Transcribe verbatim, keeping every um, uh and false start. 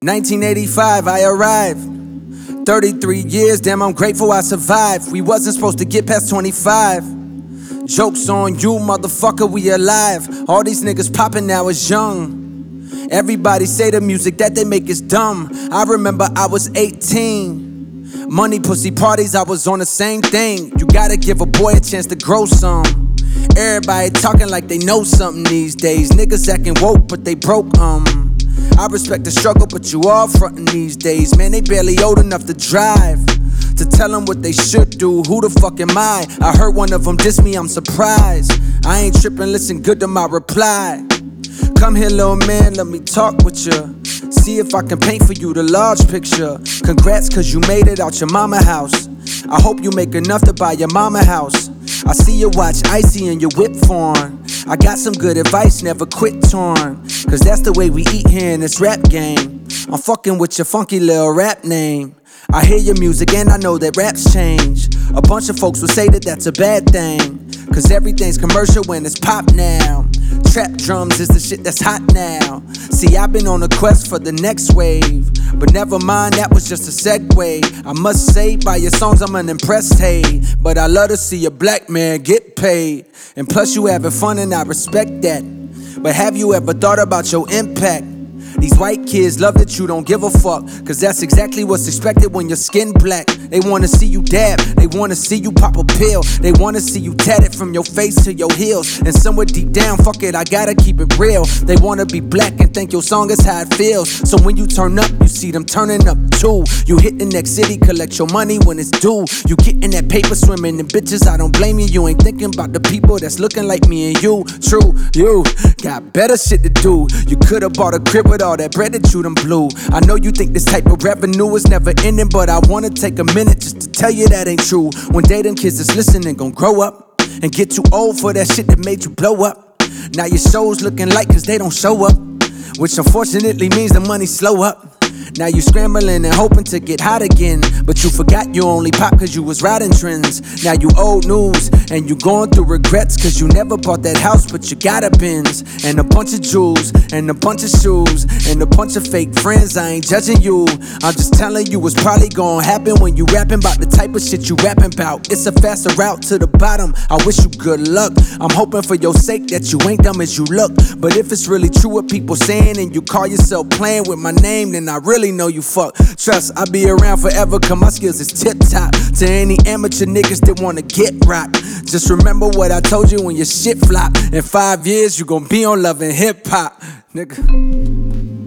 nineteen eighty-five, I arrived. thirty-three years, damn, I'm grateful I survived. We wasn't supposed to get past twenty-five. Joke's on you, motherfucker, we alive. All these niggas poppin' now is young. Everybody say the music that they make is dumb. I remember I was eighteen. Money, pussy parties, I was on the same thing. You gotta give a boy a chance to grow some. Everybody talking like they know something these days. Niggas acting woke, but they broke, um I respect the struggle, but you all frontin' these days. Man, they barely old enough to drive. To tell them what they should do, who the fuck am I? I heard one of them diss me, I'm surprised. I ain't trippin', listen good to my reply. Come here, little man, let me talk with ya. See if I can paint for you the large picture. Congrats, cause you made it out your mama house. I hope you make enough to buy your mama house. I see you watch Icy and your whip foreign. I got some good advice, never quit torn. Cause that's the way we eat here in this rap game. I'm fucking with your funky little rap name. I hear your music and I know that raps change. A bunch of folks will say that that's a bad thing. Cause everything's commercial when it's pop now. Trap drums is the shit that's hot now. See, I've been on a quest for the next wave. But never mind, that was just a segue. I must say, by your songs I'm unimpressed, hey. But I love to see a black man get paid. And plus you having fun and I respect that. But have you ever thought about your impact? These white kids love that you don't give a fuck. Cause that's exactly what's expected when your skin black. They wanna see you dab, they wanna see you pop a pill. They wanna see you tatted from your face to your heels. And somewhere deep down, fuck it, I gotta keep it real. They wanna be black and think your song is how it feels. So when you turn up, you see them turning up too. You hit the next city, collect your money when it's due. You getting that paper, swimming in bitches, I don't blame you. You ain't thinking about the people that's looking like me and you. True, you got better shit to do. You could've bought a crib with all that bread that you done blew. I know you think this type of revenue is never ending, but I wanna take a minute just to tell you that ain't true. One day them kids that's listening gon' grow up and get too old for that shit that made you blow up. Now your show's looking light cause they don't show up, which unfortunately means the money slow up. Now you scrambling and hoping to get hot again, but you forgot you only pop cause you was riding trends. Now you old news and you going through regrets cause you never bought that house but you got a Benz. And a bunch of jewels and a bunch of shoes and a bunch of fake friends. I ain't judging you, I'm just telling you it's probably gonna happen when you rapping about the type of shit you rapping about. It's a faster route to the bottom, I wish you good luck. I'm hoping for your sake that you ain't dumb as you look. But if it's really true what people saying and you call yourself playing with my name, then I really know you fuck. Trust, I'll be around forever cause my skills is tip top. To any amateur niggas that wanna get rocked, just remember what I told you when your shit flop. In five years you gon' be on Love and Hip Hop, nigga.